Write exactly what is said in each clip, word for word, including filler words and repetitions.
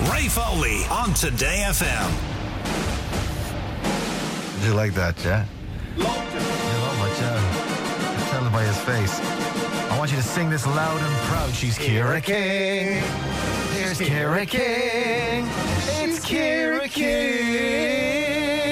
Ray Foley on Today F M. Did you like that, yeah? Loved it. You love it, yeah. I can tell it by his face. I want you to sing this loud and proud. She's Ciara King. Here's Ciara King. It's Ciara King.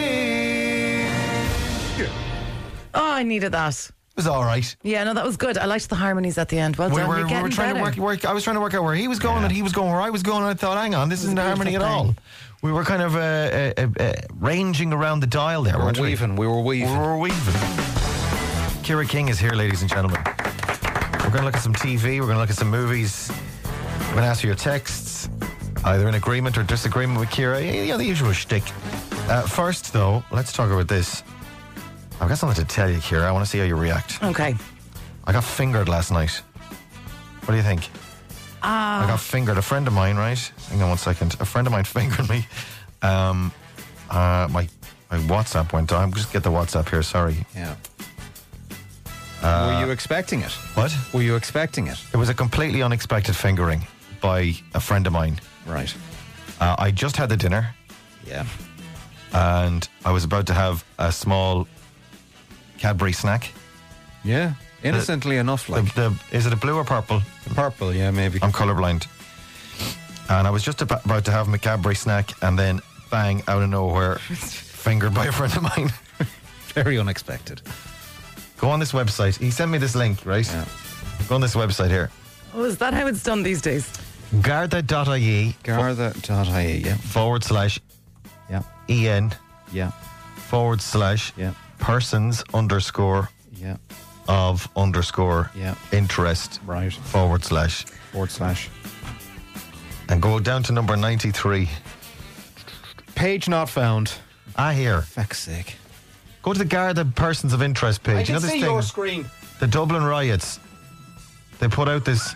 Oh, I needed that. It was all right. Yeah, no, that was good. I liked the harmonies at the end. Well We done. were, You're we getting were trying better. to work, work. I was trying to work out where he was going, Yeah. and he was going where I was going. And I thought, hang on, this was isn't a harmony at beautiful all. thing. We were kind of uh, uh, uh, uh, ranging around the dial there. We were weren't we? weaving. We were weaving. We were weaving. Ciara King is here, ladies and gentlemen. We're going to look at some T V. We're going to look at some movies. We're going to ask for your texts, either in agreement or disagreement with Ciara. Yeah, the usual shtick. Uh, first, though, let's talk about this. I've got something to tell you, Ciara. I want to see how you react. Okay. I got fingered last night. What do you think? Ah. I got fingered. A friend of mine, right? Hang on one second. A friend of mine fingered me. Um, uh, my my WhatsApp went down. Just get the WhatsApp here. Sorry. Yeah. Were you expecting it? What? Were you expecting it? It was a completely unexpected fingering by a friend of mine. Right. Uh, I just had the dinner, Yeah. and I was about to have a small Cadbury snack. Yeah. Innocently enough, The, like. the, is it a blue or purple? Purple, yeah, maybe. I'm colourblind. And I was just ab- about to have my Cadbury snack, and then bang, out of nowhere, fingered by a friend of mine. Very unexpected. Go on this website. He sent me this link, right? Yeah. Go on this website here. Oh, is that how it's done these days? Garda.ie Garda.ie, yeah. forward slash Yeah. en Yeah. forward slash Yeah. persons underscore Yeah. of underscore Yeah. interest Right. forward slash. Forward slash. And go down to number ninety-three. Page not found. Ah, here. Feck's sake. Go to the Garda persons of interest page. you know this thing? screen. The Dublin riots. They put out this.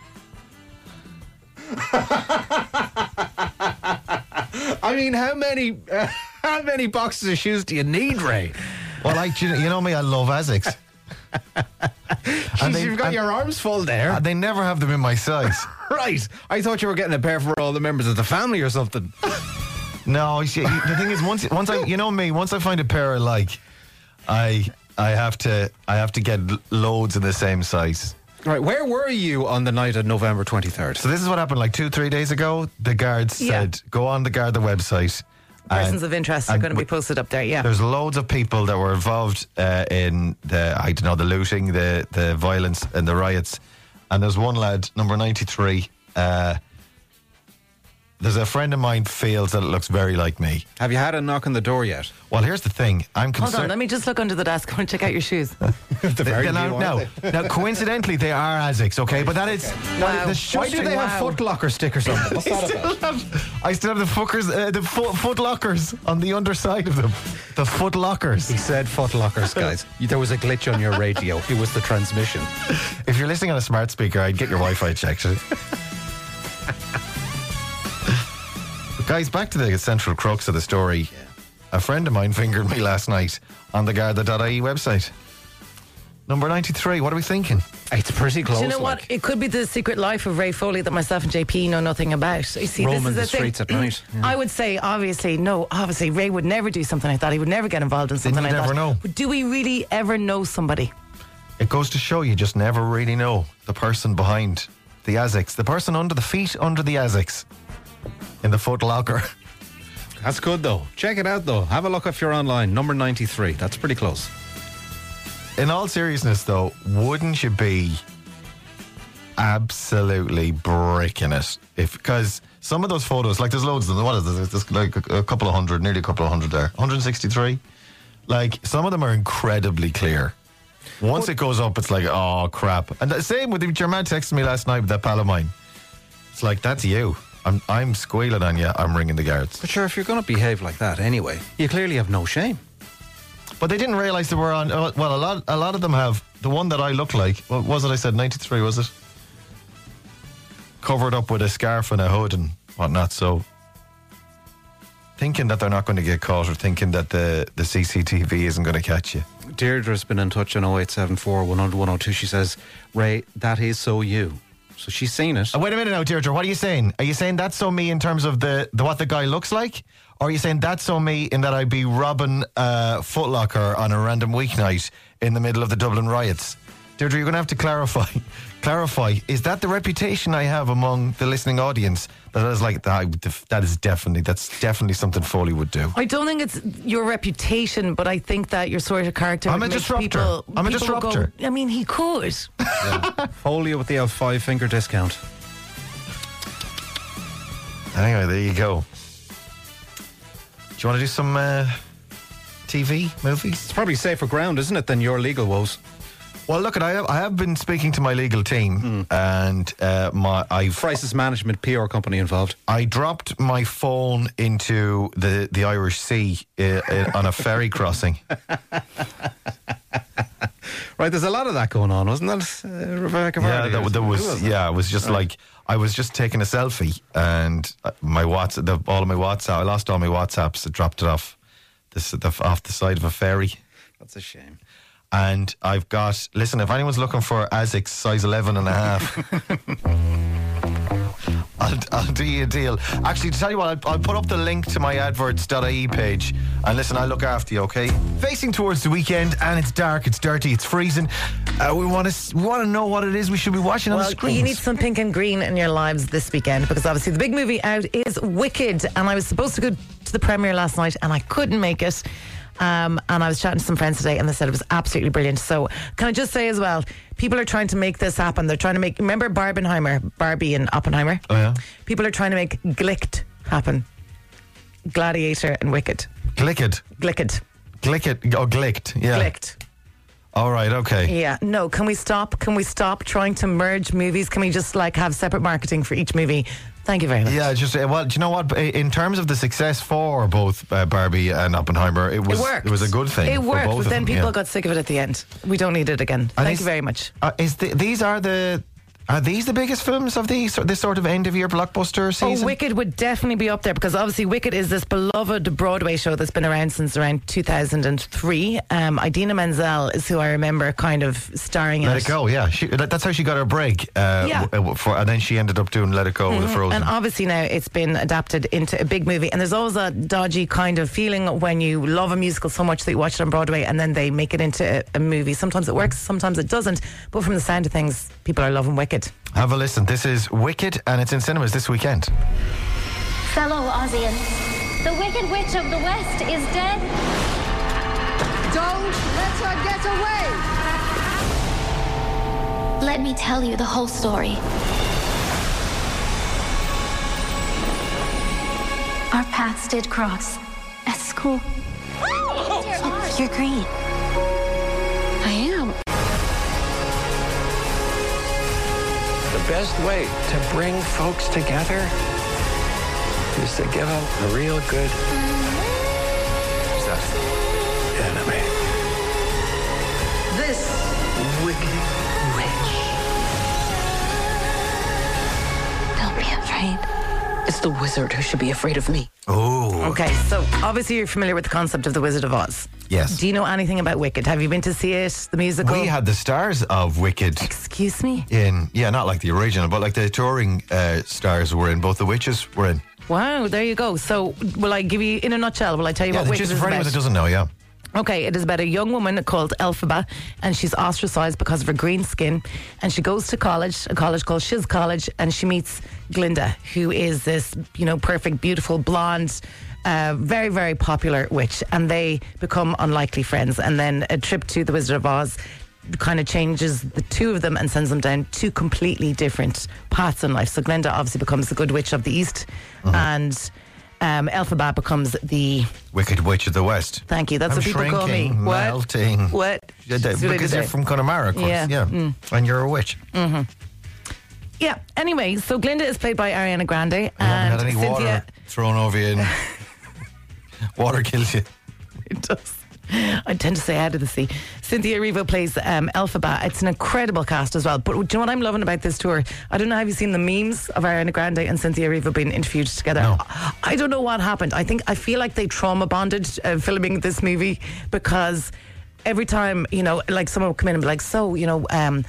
I mean, how many uh, how many boxes of shoes do you need, Ray? Well, I, you know, you know me, I love Asics. Jeez, they- you've got and- your arms full there. Uh, they never have them in my size. Right. I thought you were getting a pair for all the members of the family or something. No, you see, the thing is, once once I, you know me, once I find a pair I like, I I have to I have to get l- loads in the same size. Right. Where were you on the night of November twenty-third? So this is what happened like two three days ago. The guards Yeah. said, go on the Garda website. Persons and- of interest are and going to be w- posted up there, yeah. There's loads of people that were involved uh, in the I don't know the looting, the the violence, and the riots. And there's one lad, number ninety-three. Uh, there's a friend of mine feels that it looks very like me. Have you had a knock on the door yet? Well, here's the thing. I'm Hold on, concerned. let me just look under the desk and check out your shoes. The very now, new, now, aren't they? now, coincidentally, they are Asics, okay? But that is. Wow. The Why do they have Wow. Foot Locker stickers on them? What's that about? I still have the fuckers, uh, the foot, foot lockers on the underside of them. The foot lockers. He said Foot Lockers, guys. There was a glitch on your radio. It was the transmission. If you're listening on a smart speaker, I'd get your Wi-Fi checked. But guys, back to the central crux of the story. A friend of mine fingered me last night on the Garda.ie website. Number ninety-three, what are we thinking? It's pretty close. Do you know what? like. It could be the secret life of Ray Foley that myself and J P know nothing about. You see, Roaming this is the the thing. streets at night. Yeah. I would say, obviously, no, obviously, Ray would never do something like that. He would never get involved in something you'd like never that. know. But do we really ever know somebody? It goes to show you just never really know the person behind the Asics, the person under the feet under the Asics in the foot locker. That's good, though. Check it out, though. Have a look if you're online. Number ninety-three. That's pretty close. In all seriousness, though, wouldn't you be absolutely bricking it? If because some of those photos, like there's loads of them. What is this? There's like a, a couple of hundred, nearly a couple of hundred there. one hundred sixty-three. Like some of them are incredibly clear. Once it goes up, it's like, oh crap. And the same with your man texting me last night with that pal of mine. It's like, that's you. I'm I'm squealing on you. I'm ringing the guards. But sure, if you're going to behave like that anyway, you clearly have no shame. But they didn't realise they were on. Uh, well, a lot, a lot of them have. The one that I look like, what was it? I said ninety-three, was it? Covered up with a scarf and a hood and whatnot. So, thinking that they're not going to get caught, or thinking that the the C C T V isn't going to catch you. Deirdre's been in touch on oh eight seven four, one hundred, one oh two. She says, Ray, that is so you. So she's seen it. Uh, wait a minute now, Deirdre. What are you saying? Are you saying that's so me in terms of the, the what the guy looks like? Or are you saying that's so me in that I'd be robbing uh, Foot Locker on a random weeknight in the middle of the Dublin riots? Deirdre, you're going to have to clarify. Clarify. Is that the reputation I have among the listening audience? That is like that. That is definitely that's definitely something Foley would do. I don't think it's your reputation, but I think that your sort of character. I'm would a make disruptor. People, I'm a people disruptor. Go, I mean, he could. Yeah. Foley with the L five finger discount. Anyway, there you go. Do you want to do some uh, T V movies? It's probably safer ground, isn't it, than your legal woes? Well, look, I have, I have been speaking to my legal team, mm. and uh, my I've crisis management P R company involved. I dropped my phone into the, the Irish Sea uh, uh, on a ferry crossing. Right, there's a lot of that going on, wasn't there, uh, Rebecca? Yeah, there, there was. was yeah, it was just right. like I was just taking a selfie, and my WhatsApp, the, all of my WhatsApp, I lost all my WhatsApps. I dropped it off this the, off the side of a ferry. That's a shame. And I've got, listen, if anyone's looking for ASICS size eleven and a half, I'll, I'll do you a deal. Actually, to tell you what, I'll, I'll put up the link to my adverts dot I E page. And listen, I'll look after you, okay? Facing towards the weekend, and it's dark, it's dirty, it's freezing. Uh, we want to we want to know what it is we should be watching well, on the screens. You need some pink and green in your lives this weekend, because obviously the big movie out is Wicked. And I was supposed to go to the premiere last night, and I couldn't make it. Um, and I was chatting to some friends today, and they said it was absolutely brilliant. So can I just say as well, people are trying to make this happen. They're trying to make, remember Barbenheimer, Barbie and Oppenheimer? Oh yeah. People are trying to make Glicked happen. Gladiator and Wicked. Glicked. Glicked. Glicked. Oh, glicked. Yeah. Glicked. All right. Okay. Yeah. No. Can we stop? Can we stop trying to merge movies? Can we just like have separate marketing for each movie? Thank you very much. Yeah, just uh, well, do you know what? In terms of the success for both uh, Barbie and Oppenheimer, it was it, worked. it was a good thing. It for worked, both but of then them, people yeah. got sick of it at the end. We don't need it again. Are Thank these, you very much. Uh, is the, these are the are these the biggest films of the this sort of end of year blockbuster season? Oh, Wicked would definitely be up there, because obviously Wicked is this beloved Broadway show that's been around since around two thousand three. Um, Idina Menzel is who I remember kind of starring in Let it. It Go, yeah. She, that's how she got her break. Uh, Yeah. w- for, and then she ended up doing Let It Go with Frozen. And obviously now it's been adapted into a big movie, and there's always a dodgy kind of feeling when you love a musical so much that you watch it on Broadway and then they make it into a, a movie. Sometimes it works, sometimes it doesn't, but from the sound of things, people are loving Wicked. Have a listen. This is Wicked, and it's in cinemas this weekend. Fellow Ozians, the Wicked Witch of the West is dead. Don't let her get away! Let me tell you the whole story. Our paths did cross at school. Oh, you're green. I am. The best way to bring folks together is to give them a real good enemy. This Wicked Witch. Don't be afraid. is the wizard who should be afraid of me. Oh. Okay, so obviously you're familiar with the concept of The Wizard of Oz. Yes. Do you know anything about Wicked? Have you been to see it, the musical? We had the stars of Wicked Excuse me? in, yeah, not like the original, but like the touring uh, stars were in. Both the witches were in. Wow, there you go. So will I give you, in a nutshell, will I tell you Yeah, what the Wicked just is for anyone about? that doesn't know, yeah. Okay, it is about a young woman called Elphaba, and she's ostracized because of her green skin. And she goes to college, a college called Shiz College, and she meets Glinda, who is this, you know, perfect, beautiful, blonde, uh, very, very popular witch. And they become unlikely friends. And then a trip to the Wizard of Oz kind of changes the two of them and sends them down two completely different paths in life. So Glinda obviously becomes the good witch of the East, mm-hmm. and Um, Elphaba becomes the Wicked Witch of the West. Thank you. That's I'm what people call me. shrinking, What? melting. What? Yeah, That's what I because did you're there. from Connemara, of course. Yeah. Yeah. Mm. And you're a witch. Mm-hmm. Yeah. Anyway, so Glinda is played by Ariana Grande. You and haven't had any Cynthia, water thrown over you. And water kills you. It does. I tend to say out of the sea. Cynthia Erivo plays um, Elphaba. It's an incredible cast as well. But do you know what I'm loving about this tour? I don't know, have you seen the memes of Ariana Grande and Cynthia Erivo being interviewed together? No. I don't know what happened. I think I feel like they trauma bonded uh, filming this movie, because every time, you know, like someone would come in and be like, so, you know, um,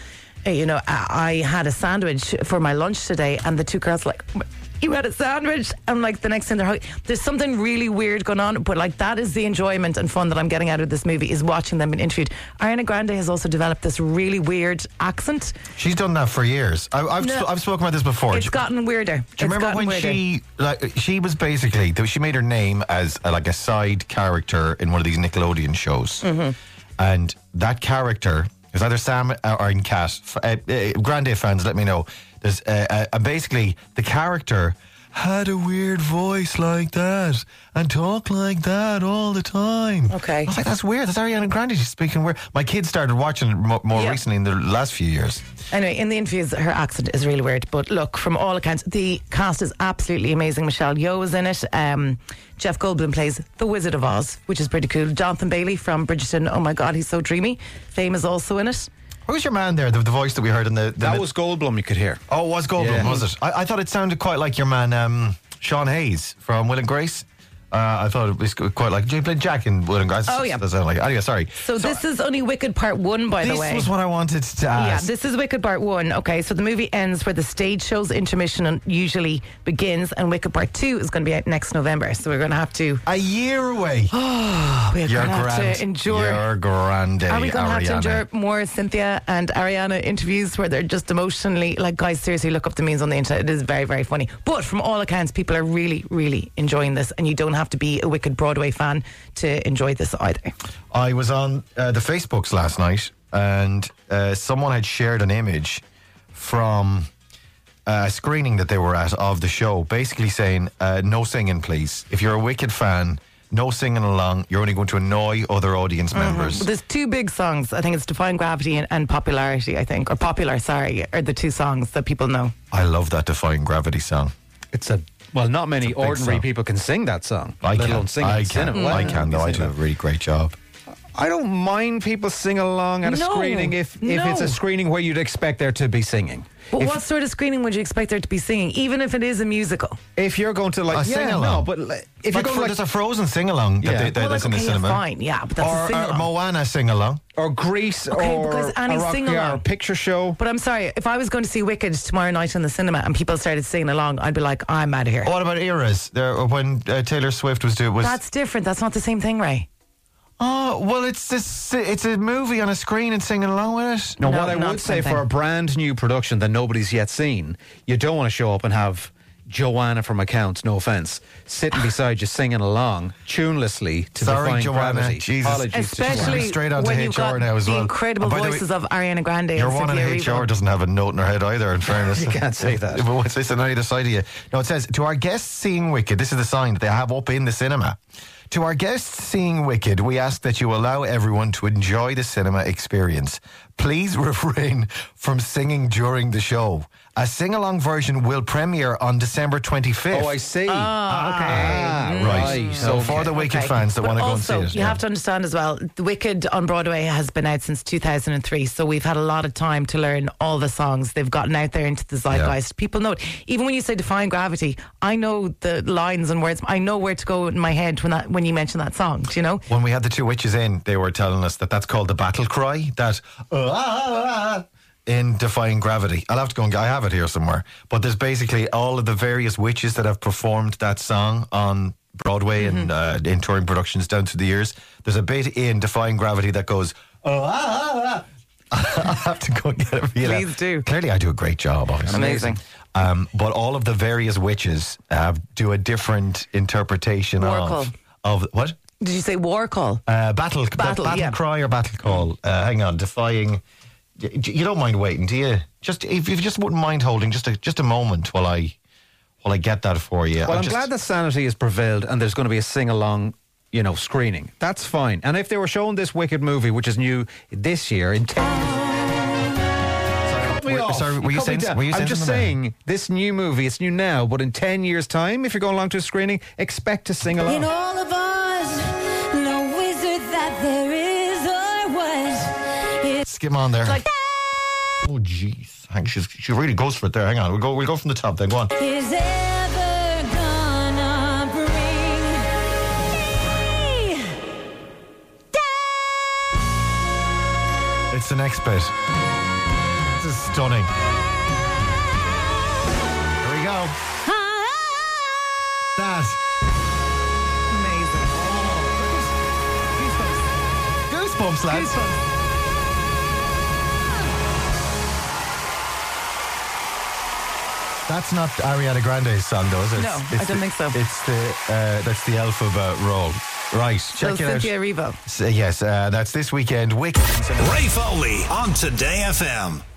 uh, you know, I, I had a sandwich for my lunch today, and the two girls were like, you had a sandwich? I'm like, the next thing they're like, there's something really weird going on, but like that is the enjoyment and fun that I'm getting out of this movie, is watching them being interviewed. Ariana Grande has also developed this really weird accent. She's done that for years. I, I've No. sp- I've spoken about this before. It's gotten weirder. Do you It's remember gotten when weirder. she like she was basically she made her name as uh, like a side character in one of these Nickelodeon shows, Mm-hmm. and that character is either Sam or in Cat. F- Uh, uh, Grande fans, let me know. There's uh, uh, and basically the character had a weird voice like that and talk like that all the time. Okay. I was like, that's weird. That's Ariana Grande. She's speaking weird. My kids started watching it mo- more Yeah. recently in the last few years. Anyway, in the interviews, her accent is really weird. But look, from all accounts, the cast is absolutely amazing. Michelle Yeoh is in it. Um, Jeff Goldblum plays the Wizard of Oz, which is pretty cool. Jonathan Bailey from Bridgerton. Oh my God, he's so dreamy. Fame is also in it. Who's your man there? The, the voice that we heard in the. the That mid- was Goldblum, you could hear. Oh, it was Goldblum, Yeah. was it? I, I thought it sounded quite like your man, um, Sean Hayes from Will and Grace. Uh, I thought it was quite like. He played Jack in Will and Grace. Oh, yeah. That sounded like. Anyway, sorry. So, this is only Wicked Part One, by This the way. was what I wanted to Yeah, ask. this is Wicked Part One. Okay, so the movie ends where the stage show's intermission usually begins, and Wicked Part Two is going to be out next November. So we're going to have to. A year away. We're You're going to have grand. to endure. You're grande, Are we going to have to Ariana. endure more Cynthia and Ariana interviews where they're just emotionally like, guys, seriously, look up the memes on the internet. It is very, very funny. But from all accounts, people are really, really enjoying this, and you don't have to be a Wicked Broadway fan to enjoy this either. I was on uh, the Facebooks last night, and uh, someone had shared an image from a screening that they were at of the show, basically saying, uh, no singing, please. If you're a Wicked fan, no singing along. You're only going to annoy other audience members. But there's two big songs. I think it's Defying Gravity and, and Popularity, I think. Or Popular, sorry, are the two songs that people know. I love that Defying Gravity song. It's a well, not many big ordinary song. people can sing that song. I let can. alone sing it I in can. cinema. I Wow. can, though. I Sing do a that. really great job. I don't mind people sing along at a No, screening if, if it's no. a screening where you'd expect there to be singing. But if, what sort of screening would you expect there to be singing, even if it is a musical? if you're going to like A yeah, sing-along. no, but like, if Like you're for, going there's like a Frozen sing along that Yeah. they, that, Well, that's like, in the okay, yeah, cinema. fine, yeah, but that's a or, or sing-along. Moana sing along. or Grease Okay, or because any a rock sing-along. or a picture show. But I'm sorry, if I was going to see Wicked tomorrow night in the cinema and people started singing along, I'd be like, I'm out of here. What about eras? There, when uh, Taylor Swift was doing was. That's different. That's not the same thing, Ray. Oh well, it's this. It's a movie on a screen and singing along with it. No, No, what I not would say something. for a brand new production that nobody's yet seen, you don't want to show up and have Joanna from Accounts, no offence, sitting beside you singing along tunelessly to Sorry, Defying Joanna. Gravity. Jesus. Apologies to Especially Joanna. Straight on to when H you've R got now as the well. incredible And by the way, voices of Ariana Grande Your and one in Cynthia H R Erivo. doesn't have a note in her head either, in fairness. You can't say that. But what's this on either side of you? No, it says, to our guests seeing Wicked, this is the sign that they have up in the cinema. To our guests seeing Wicked, we ask that you allow everyone to enjoy the cinema experience. Please refrain from singing during the show. A sing-along version will premiere on December twenty-fifth. Oh, I see. Ah, okay. Ah, Right. right. So for okay. the Wicked Okay. fans that But want to go and also, see it. you yeah. have to understand as well, The Wicked on Broadway has been out since two thousand three, so we've had a lot of time to learn all the songs. They've gotten out there into the zeitgeist. People know it. Even when you say Defying Gravity, I know the lines and words. I know where to go in my head when that when you mention that song. Do you know? When we had the two witches in, they were telling us that that's called the battle cry. That uh, ah, in Defying Gravity. I'll have to go and get, I have it here somewhere. But there's basically all of the various witches that have performed that song on Broadway and uh, in touring productions down through the years. There's a bit in Defying Gravity that goes, oh, ah, ah, ah. I'll have to go and get it for you. now. Please do. Clearly, I do a great job, obviously. Amazing. Um, but all of the various witches have do a different interpretation War of call. of what. Did you say War Call? Uh, battle, Battle, battle yeah. cry or battle call. Uh, hang on, defying. y- You don't mind waiting, do you? Just if you just wouldn't mind holding just a just a moment while I while I get that for you. Well, I'm I'm just, glad that sanity has prevailed and there's going to be a sing-along, you know, screening. That's fine. And if they were showing this Wicked movie, which is new this year, in ten... Cut me Were- off. sorry, were you Cut me saying- down. were you I'm saying just something there? saying, this new movie, it's new now, but in ten years' time, if you're going along to a screening, expect to sing along. In all of us, no wizard that there is or was. skim on there. Like- oh, jeez. Hang, she's, she really goes for it there. Hang on, we'll go. We'll go from the top. Then go on. Is ever gonna bring me It's the next bit. This is stunning. Here we go. That. Amazing. Goosebumps, lads. Goosebumps. That's not Ariana Grande's song, though, is it? No, It's I don't the- think so. It's the uh, that's the Alphabet roll. Right, So check it out. Cynthia Erivo. S- yes, uh, that's this weekend. Wicked. Ray Foley on Today F M.